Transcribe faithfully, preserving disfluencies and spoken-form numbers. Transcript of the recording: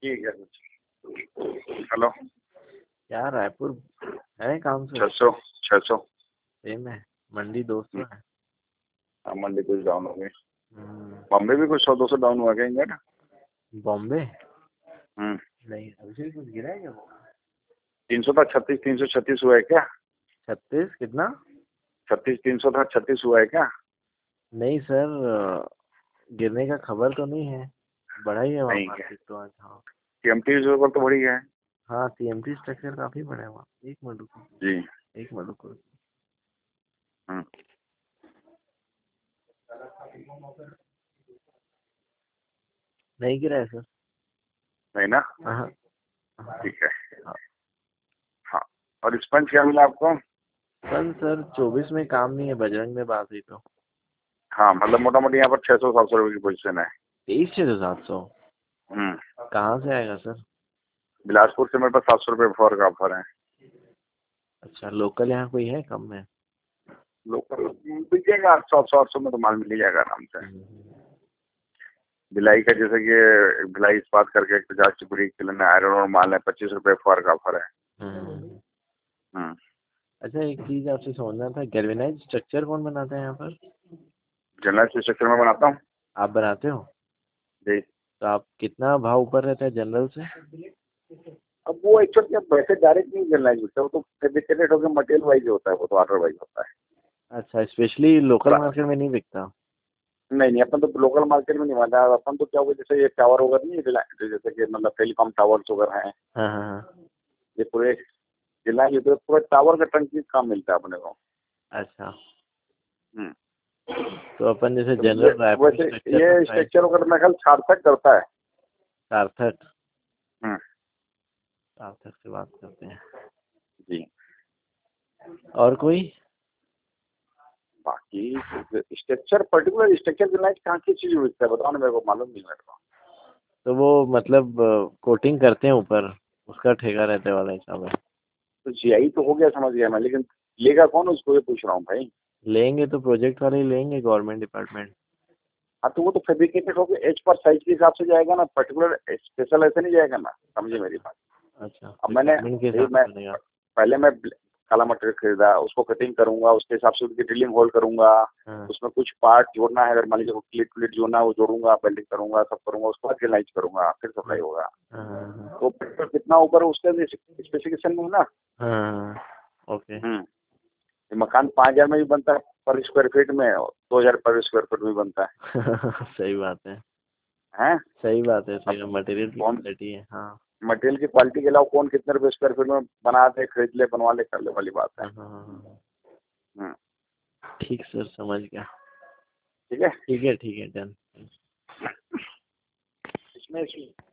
ठीक है। हेलो, यार रायपुर है काम से? छः सौ छः सौ सेम है, मंडी दो सौ है। हाँ, मंडी कुछ डाउन हो गई। हम्म, बॉम्बे भी कुछ सौ दो सौ डाउन हुआ कहेंगे ना। बॉम्बे हम्म नहीं, अभी कुछ गिरा है क्या वो? तीन सौ था, छत्तीस तीन सौ छत्तीस हुआ है क्या? छत्तीस कितना? छत्तीस तीन सौ था, छत्तीस हुआ है क्या? नहीं सर, गिरने का खबर तो नहीं है, बढ़ा ही है वहाँ नहीं क्या? मार्केट तो आज। हाँ टीएमटी पर तो बढ़ी है। हाँ, टीएमटी स्ट्रक्चर काफी बढ़ा है वहाँ। एक मिनट रुको, जी। एक मिनट रुको। हम्म नहीं गिरा है सर। नहीं ना? हाँ हाँ। ठीक है। हाँ, और स्पंज क्या मिला आपको? सर सर चौबीस में काम नहीं है, बजरंग में बात हुई तो। हाँ, मतलब मोटा मोटी यहाँ पर छः सौ सात सौ रुपये की पोजीशन है। तेईस छः सौ सात सौ हम्म कहाँ से आएगा सर? बिलासपुर से मेरे पास सात सौ रुपये फॉर का ऑफर है। अच्छा, लोकल यहाँ कोई है कम में? लोकल मिल जाएगा, आठ सौ सौ आठ सौ में तो माल मिल ही जाएगा आराम से। भिलाई का जैसे कि भिलाई इस्पात करके एक पचास टिपड़ी किलो आयरन और माल है, पच्चीस रुपये फॉर का ऑफर है। हम्म। हम्म अच्छा, एक चीज आपसे समझना था, गैल्वेनाइज स्ट्रक्चर कौन बनाता है यहाँ पर? जनरल स्ट्रक्चर में बनाता हूँ। आप बनाते हो? जी। तो आप कितना भाव ऊपर रहता है जनरल से? अब वो एक्चुअली अब वैसे डायरेक्ट नहीं जनरलाइज होता है, वो तो फेब्रिकेटेड होकर मटेरियल वाइज होता है, वो तो ऑर्डर वाइज होता है। अच्छा, स्पेशली लोकल मार्केट में नहीं बिकता? नहीं नहीं, अपन तो लोकल मार्केट में नहीं बनता है। अपन तो क्या हुआ, जैसे ये टावर वगैरह नहीं है, जैसे कि मतलब टेलीकॉम टावर्स वगैरह हैं, हाँ हाँ हाँ। ये पूरे जिला ये तो पूरे टावर का टंकी काम मिलता है अपने को। अच्छा, हम्म तो अपन जैसे तो ये जनरल रायपुर वैसे स्ट्रक्चर का ये प्राइस? स्ट्रक्चर वगैरह मेरा ख्याल सार्थक करता है। सार्थक? हम्म सार्थक से बात करते हैं। जी। और कोई? बाकी स्ट्रक्चर, पर्टिकुलर स्ट्रक्चर के लाइट कहाँ की चीज बिकता है बताओ ना, मेरे को मालूम नहीं मेरे को। तो वो मतलब कोटिंग करते हैं ऊपर, उसका ठेका रहते वाला हिसाब है। तो जीआई तो हो गया, समझ गया मैं, लेकिन लेगा कौन उसको, ये पूछ रहा हूँ भाई। लेंगे तो प्रोजेक्ट वाले ही लेंगे, गवर्नमेंट डिपार्टमेंट। हाँ, तो वो तो फेब्रिकेटेड होकर एच पर साइज के हिसाब से जाएगा ना, पर्टिकुलर स्पेशल ऐसे नहीं जाएगा ना, समझे मेरी बात। अच्छा, अब मैंने रिक्वायरमेंट के भाई हिसाब मैं से बनेगा। पहले मैं काला मटेरियल खरीदा, उसको कटिंग करूंगा, उसके हिसाब से उसकी ड्रिलिंग होल करूंगा, हाँ उसमें कुछ पार्ट जोड़ना है, अगर मान लीजिए क्लिट क्लिट जोड़ना है वो जोड़ूंगा, वेल्डिंग करूंगा, सब करूंगा, उसके बाद ग्रेनाइज करूंगा, फिर सप्लाई होगा। हाँ हाँ तो पेट्रोल कितना ऊपर है उसके स्पेसिफिकेशन में है ना। हाँ हाँ, ओके। हम्म ये मकान पाँच हजार में भी बनता है पर स्क्वायर फीट में, दो हजार पर स्क्वायर फीट में बनता है। सही बात है। हैं? सही बात है, अब सही मटेरियल की कौन क्वालिटी है। हाँ मटेरियल की क्वालिटी के अलावा कौन कितने रुपए स्क्वायर फीट में बना दे, खरीद ले, बनवा ले, कर ले वाली बात है। हाँ हाँ हाँ हाँ। हम्म ठीक सर, समझ गया। ठीक है। ठीक है ठीक है, डन। इसमें